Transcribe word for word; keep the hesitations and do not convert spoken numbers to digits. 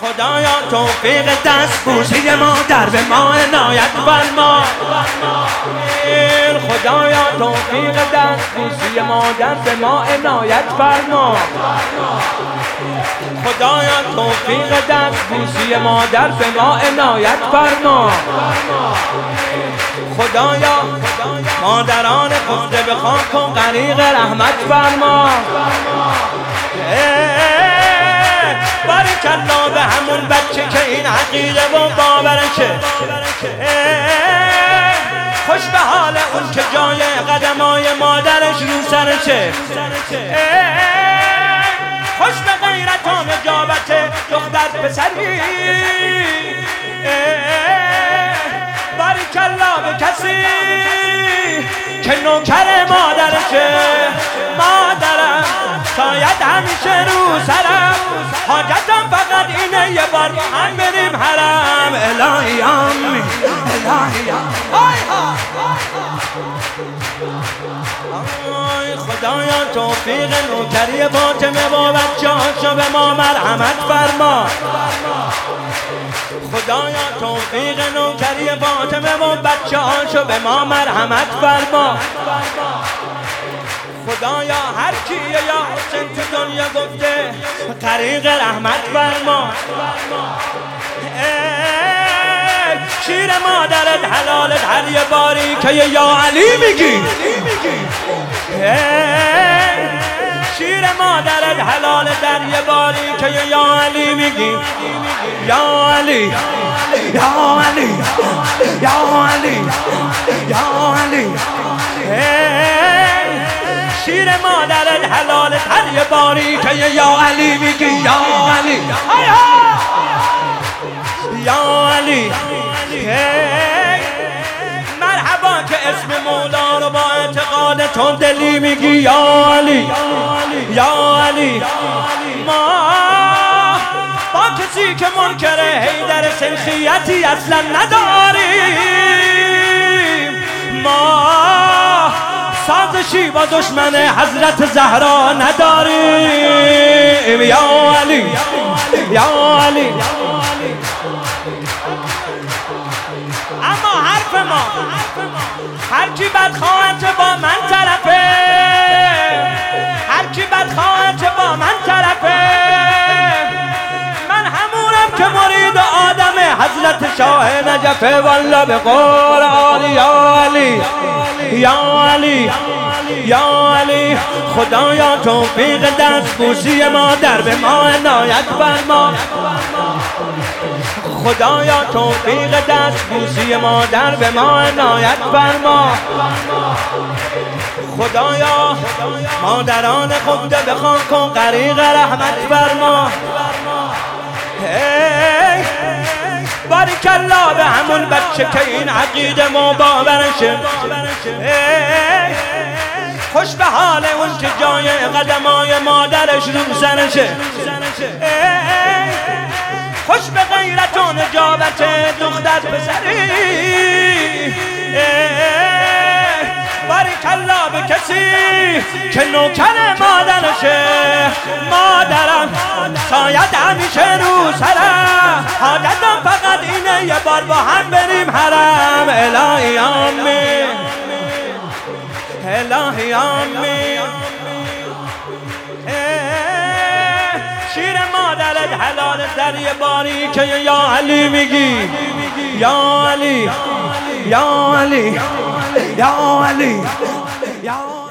خدایا توفیق دست بوسی مادر به ما عنایت فرما. خدایا توفیق دست بوسی مادر به ما عنایت فرما. خدایا توفیق دست بوسی مادر به ما عنایت فرما. خدایا مادران خفته به خاک و غریق رحمت فرما. بارکالله به همون بچه که این عقیده و باورشه. خوش به حال اون که جای قدمای مادرش رو سرشه. خوش به غیرت و نجابت دختر پسری. بارکالله به کسی که نوکر مادرشه. مادرم شاید همیشه رو سرم، حاجتم فقط اینه یه بار با هم بریم حرم. الهی آمین الهی آی خدایا توفیق نوکری فاطمه با بچه‌هاشو به ما مرحمت فرما. خدایا توفیق نوکری فاطمه و بچه‌هاشو به ما مرحمت فرما. خدایا هر کیه یا حسین تو دنیا گفته غریق رحمت فرما. شیر مادرت حلالت هر یه باری که یا علی میگی. شیر مادرت حلالت در یه باری که یا علی میگی. یا علی یا علی یا علی یا علی. شیر مادرت حلالت هر یه باری که یا علی میگی. یا علی یا علی. مرحبا که اسم مولا رو با اعتقاد تو دلی میگی. یا علی یا علی. ما با کسی که منکر حیدر سلخیتی اصلا نداریم. ما سازشی با دشمن حضرت زهرا نداریم. یا علی یا علی. اما حرف ما هر کی بدخواه چه با من طرفه. هر کی بدخواه چه با من طرفه. من همونم که مرید آدم حضرت شاه نجفه. والله به قول عالی. یا علی یا علی یا علی. خدایا توفیق دست بوسی مادر به ما عنایت فرما. خدایا توفیق دست بوسی مادر به ما عنایت فرما. خدایا مادران خفته به خاک و غریق رحمت فرما. بارکالله به همون بچه که این عقیده ما باورشه. خوش به حال اون که جای قدمای مادرش رو سرشه. خوش به غیرت و نجابت دختر پسری. بارکالله به کسی که نوکر مادرشه. مادرم شاید همیشه رو سرم، حاجتم فقط اینه یه بار با هم بریم حرم. الهی آمین الهی آمین. شیر مادرت حلالت در یه باری که یا علی میگی. یا علی یا علی یا علی یا